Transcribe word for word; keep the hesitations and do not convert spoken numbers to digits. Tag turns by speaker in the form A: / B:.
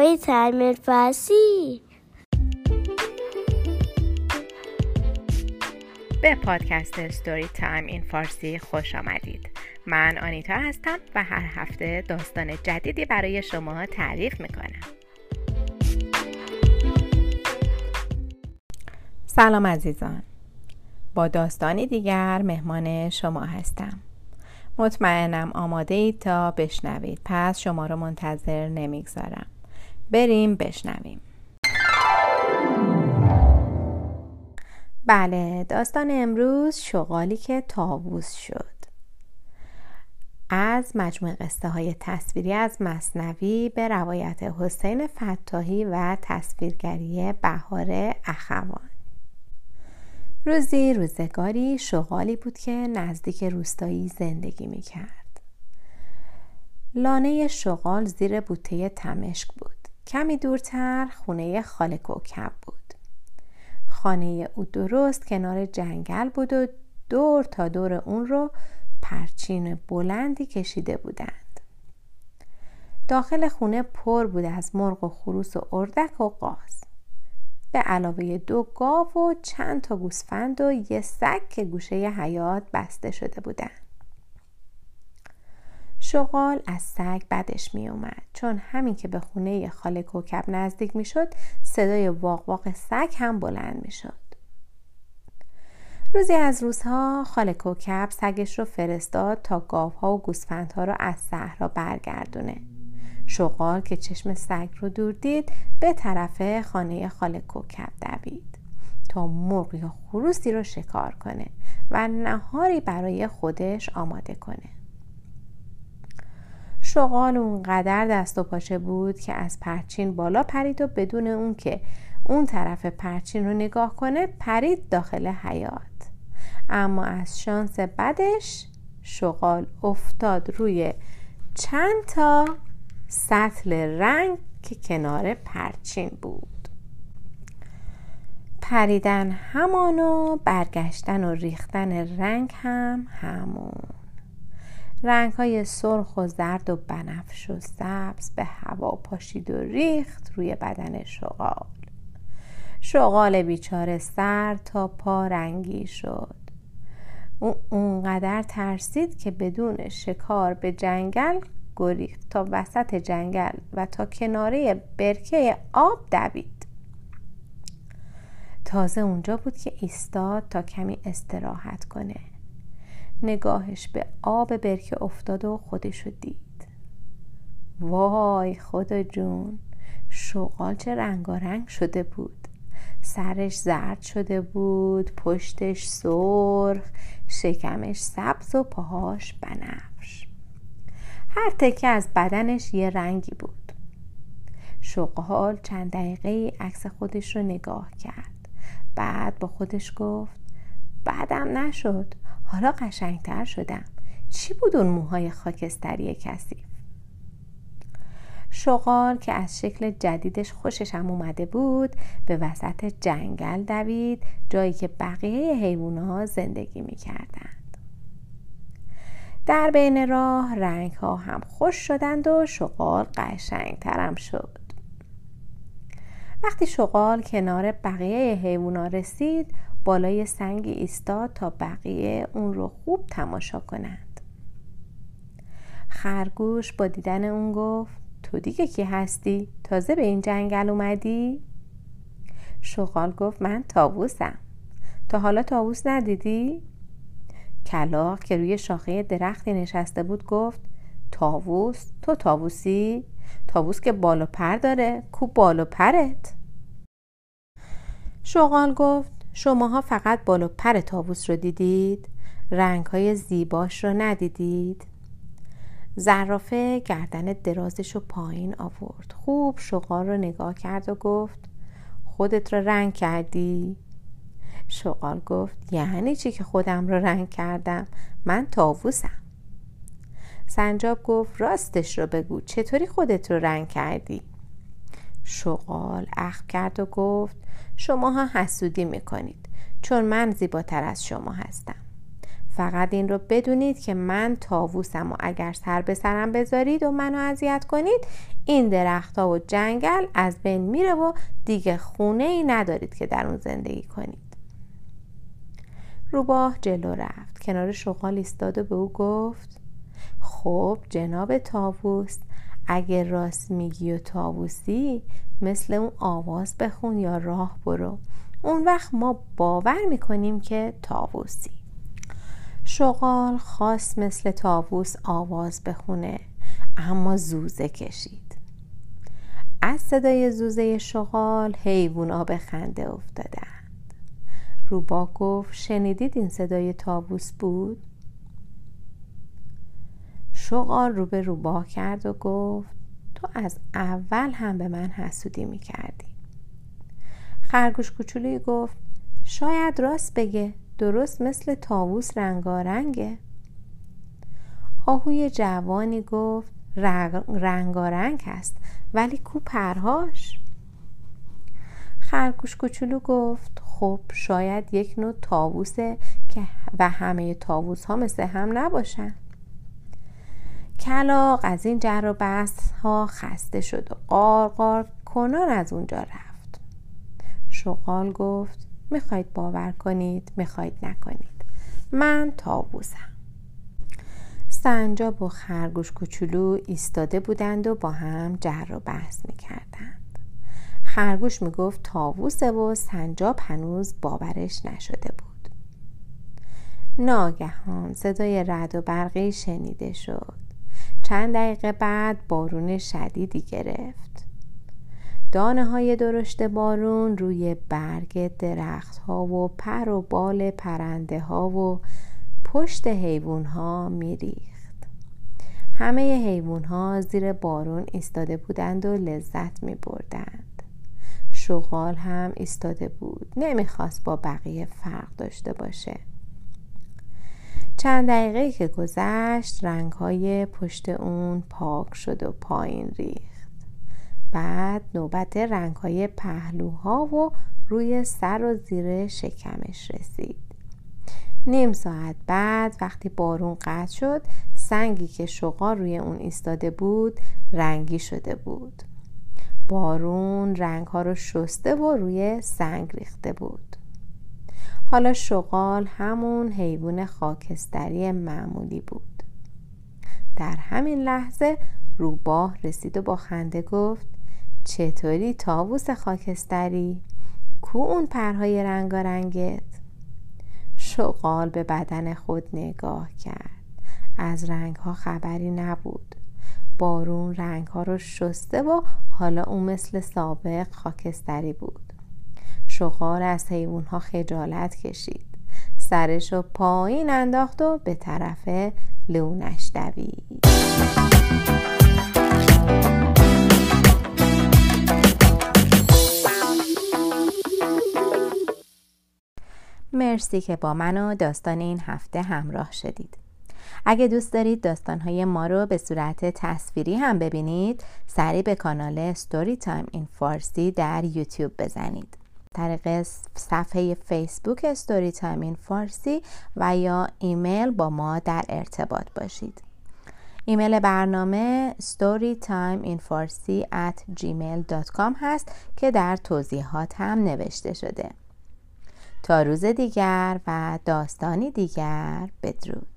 A: استوری تایم فارسی.
B: به پادکست استوری تایم این فارسی خوش آمدید. من آنیتا هستم و هر هفته داستان جدیدی برای شما تعریف میکنم. سلام عزیزان، با داستانی دیگر مهمان شما هستم. مطمئنم آماده اید تا بشنوید، پس شما رو منتظر نمیگذارم. بریم بشنویم. بله، داستان امروز شغالی که طاووس شد، از مجموعه قصه های تصویری از مثنوی به روایت حسین فتاحی و تصویرگری بهار اخوان. روزی روزگاری شغالی بود که نزدیک روستایی زندگی می کرد. لانه شغال زیر بوته تمشک بود. کمی دورتر خونه خاله کوکب بود. خانه او درست کنار جنگل بود و دور تا دور اون رو پرچین بلندی کشیده بودند. داخل خونه پر بود از مرغ و خروس و اردک و قاز، به علاوه دو گاو و چند تا گوسفند و یه سگ که گوشه حیاط بسته شده بودند. شغال از سگ بدش می اومد، چون همین که به خونه خاله کوکب نزدیک می شد صدای واق واق سگ هم بلند می شد. روزی از روزها خاله کوکب سگش رو فرستاد تا گاوها و گوسفندها رو از صحرا برگردونه. شغال که چشم سگ رو دور دید به طرف خانه خاله کوکب دوید تا مرغ یا خروسی رو شکار کنه و نهاری برای خودش آماده کنه. شغال اونقدر دست و پاچه بود که از پرچین بالا پرید و بدون اون که اون طرف پرچین رو نگاه کنه پرید داخل حیاط. اما از شانس بدش شغال افتاد روی چند تا سطل رنگ که کنار پرچین بود. پریدن همان و برگشتن و ریختن رنگ هم همون. رنگ های سرخ و زرد و بنفش و سبز به هوا پاشید و ریخت روی بدن شغال. شغال بیچاره سر تا پا رنگی شد. او اونقدر ترسید که بدون شکار به جنگل گریخت تا وسط جنگل و تا کناره برکه آب دوید. تازه اونجا بود که ایستاد تا کمی استراحت کنه. نگاهش به آب برکه افتاد و خودشو دید. وای خدا جون، شغال چه رنگارنگ شده بود. سرش زرد شده بود، پشتش سرخ، شکمش سبز و پاهاش بنفش. هر تکه از بدنش یه رنگی بود. شغال چند دقیقه عکس خودش رو نگاه کرد. بعد با خودش گفت بعدم نشد، حالا قشنگتر شدم. چی بود اون موهای خاکستری کثیف؟ شغال که از شکل جدیدش خوشش هم اومده بود به وسط جنگل دوید، جایی که بقیه حیوانات زندگی می‌کردند. در بین راه رنگ‌ها هم خوش شدند و شغال قشنگتر هم شد. وقتی شغال کنار بقیه حیوانات رسید، بالای سنگی ایستاد تا بقیه اون رو خوب تماشا کنند. خرگوش با دیدن اون گفت تو دیگه کی هستی؟ تازه به این جنگل اومدی؟ شغال گفت من طاووسم. تا حالا طاووس ندیدی؟ کلاغ که روی شاخه درختی نشسته بود گفت طاووس؟ تو طاووسی؟ طاووس که بال و پر داره، کو بال و پرت؟ شغال گفت شماها فقط بال و پر طاووس رو دیدید؟ رنگ‌های زیباش رو ندیدید؟ زرافه گردن درازش رو پایین آورد، خوب شغال رو نگاه کرد و گفت خودت رو رنگ کردی؟ شغال گفت یعنی چی که خودم رو رنگ کردم؟ من طاووسم. سنجاب گفت راستش رو بگو، چطوری خودت رو رنگ کردی؟ شغال اخم کرد و گفت شماها حسودی میکنید، چون من زیباتر از شما هستم. فقط این رو بدونید که من طاووسم و اگر سر به سرم بذارید و منو اذیت کنید این درخت‌ها و جنگل از بین میره و دیگه خونه‌ای ندارید که در اون زندگی کنید. روباه جلو رفت، کنار شغال ایستاد و به او گفت خب جناب طاووس، اگه راست میگی و طاووسی، مثل اون آواز بخون یا راه برو، اون وقت ما باور میکنیم که طاووسی. شغال خواست مثل طاووس آواز بخونه، اما زوزه کشید. از صدای زوزه شغال حیوونا به خنده افتادند. روباه گفت شنیدید این صدای طاووس بود؟ شغال رو به روباه کرد و گفت تو از اول هم به من حسودی میکردی. خرگوش کوچولویی گفت شاید راست بگه، درست مثل طاووس رنگارنگه. آهوی جوانی گفت رنگ رنگارنگ هست، ولی کو پرهاش؟ خرگوش کوچولو گفت خب شاید یک نوع طاووسه که و همه طاووس ها مثل هم نباشن. کلاغ از این جر و بحث ها خسته شد و قار قار کنان از اونجا رفت. شغال گفت میخواید باور کنید، میخواید نکنید، من طاووسم. سنجاب و خرگوش کوچولو ایستاده بودند و با هم جر و بحث میکردند. خرگوش میگفت طاووسه و سنجاب هنوز باورش نشده بود. ناگهان صدای رعد و برقی شنیده شد. چند دقیقه بعد بارون شدیدی گرفت. دانه های درشت بارون روی برگ درخت ها و پر و بال پرنده ها و پشت حیوان ها می ریخت. همه حیوان ها زیر بارون ایستاده بودند و لذت می بردند. شغال هم ایستاده بود، نمی خواست با بقیه فرق داشته باشه. چند دقیقه که گذشت رنگ های پشت اون پاک شد و پایین ریخت. بعد نوبت رنگ های پهلوها و روی سر و زیر شکمش رسید. نیم ساعت بعد وقتی بارون قطع شد، سنگی که شغال روی اون ایستاده بود رنگی شده بود. بارون رنگ ها رو شسته و روی سنگ ریخته بود. حالا شغال همون حیوان خاکستری معمولی بود. در همین لحظه روباه رسید و با خنده گفت چطوری طاووس خاکستری؟ کو اون پرهای رنگارنگت؟ شغال به بدن خود نگاه کرد. از رنگها خبری نبود. بارون رنگها رو شسته و حالا اون مثل سابق خاکستری بود. شغال از حیوانها خجالت کشید. سرش رو پایین انداخت و به طرف لونش دوید. مرسی که با من و داستان این هفته همراه شدید. اگه دوست دارید داستان‌های ما رو به صورت تصویری هم ببینید، سریع به کانال ستوری تایم این فارسی در یوتیوب بزنید. طریق صفحه فیسبوک ستوری تایم این فارسی و یا ایمیل با ما در ارتباط باشید. ایمیل برنامه story time in farsi at gmail dot com هست که در توضیحات هم نوشته شده. تا روز دیگر و داستانی دیگر، بدرود.